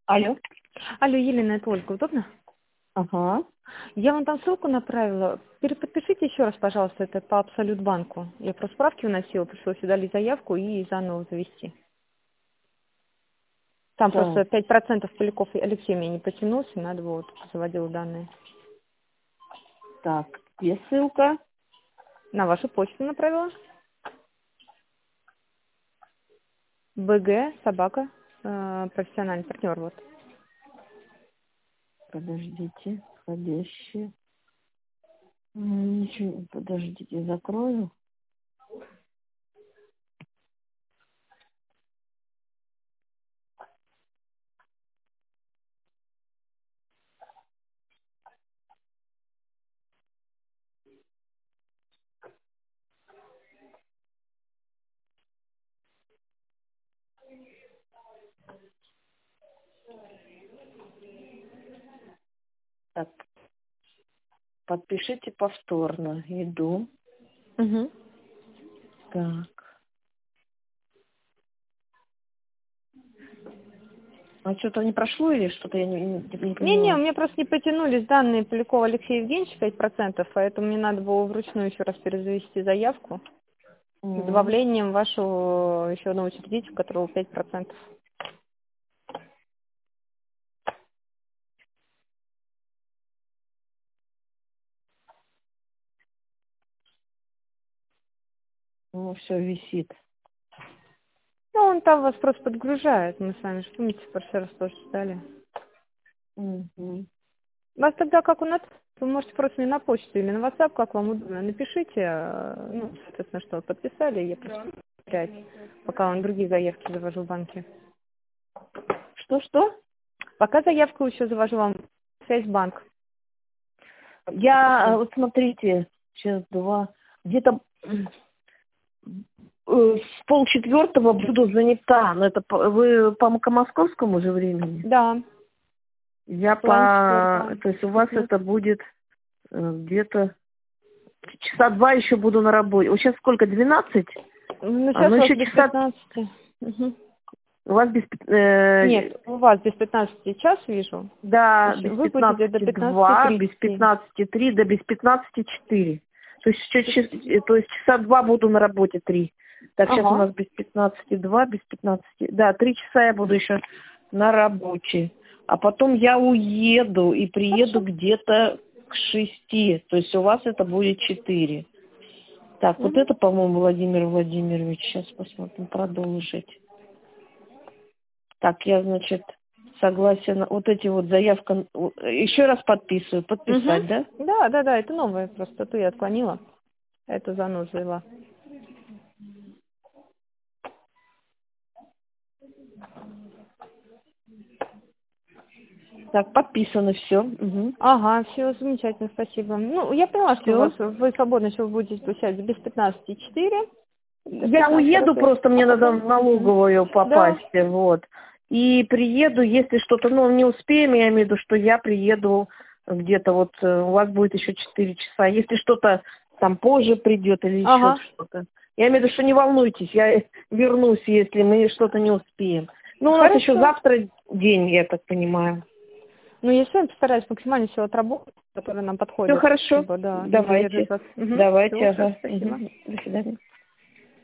Алло. Алло, Елена, это Ольга, удобно? Ага. Я вам там ссылку направила. Переподпишите еще раз, пожалуйста, это по Абсолют банку. Я просто справки уносила, пришлось удалить заявку и заново завести. Там Так, просто 5% Поляков и Алексей меня не потянулся, надо было, вот, заводила данные. так, где ссылка? На вашу почту направила. БГ, собака, профессиональный партнер, вот. Подождите, входящие. Ничего, подождите, закрою. Так, подпишите повторно. Иду. Угу. Так. А что-то не прошло или что-то я не Не-не, у поняла? меня просто не потянулись данные Полякова Алексея Евгеньевича 5%, поэтому мне надо было вручную еще раз перезавести заявку с добавлением вашего еще одного учредителя, у которого 5%. Ну, все висит. Ну, он там вас просто подгружает. Мы с вами же, помните, в прошлый раз тоже читали. Угу. Вас тогда как у нас, вы можете просто мне на почту или на WhatsApp, как вам удобно, напишите, ну, соответственно, что вы подписали, я просто буду проверять, пока он другие заявки завожу в банке. Что-что? Пока заявку еще завожу вам в связь банк. Я, вот смотрите, сейчас где-то с полчетвертого буду занята. Но это вы по московскому же времени? Да, Я план то 4. есть у вас это будет где-то часа два еще буду на работе. Вот сейчас сколько, 12? Ну, А, сейчас ну у вас еще без часа, 15. Мгм. у вас Нет, у вас без 15 час вижу. да, без Вы будете до 15:02, без 15:30. 15:03, да без 15:04. То есть, то есть часа два буду на работе, 3. Так, сейчас у Ага. нас без 15:02, без 15, да, 3 часа я буду еще на работе. А потом я уеду и приеду Хорошо. где-то к 6. То есть у вас это будет 4. Так, вот Мгм. это, по-моему, Владимир Владимирович. Сейчас посмотрим, продолжить. Так, я, значит, согласен. Вот эти вот заявка. Еще раз подписываю. Мгм. Подписать, да? Да, да, да, это новое просто. Ту я отклонила. Эту занозу взяла. Так, подписано все. Угу. Ага, все замечательно, спасибо. Ну, я поняла, что у Все. вас вы свободно, что вы будете получать без 15:04, до Я уеду, 15:45, просто а мне надо в потом... Мгм. налоговую Да. попасть, вот. И приеду, если что-то, ну, не успеем, я имею в виду, что я приеду где-то вот, у вас будет еще 4 часа. Если что-то там позже придет или еще Ага. что-то. Я имею в виду, что не волнуйтесь, я вернусь, если мы что-то не успеем. Ну, у нас еще Хорошо. завтра день, я так понимаю. Ну, я сегодня постараюсь максимально все отработать, которое нам Все подходит, хорошо, чтобы, да, не задержать давайте, вас. Угу. давайте, Все, хорошо, ага. спасибо. Мгм. До свидания.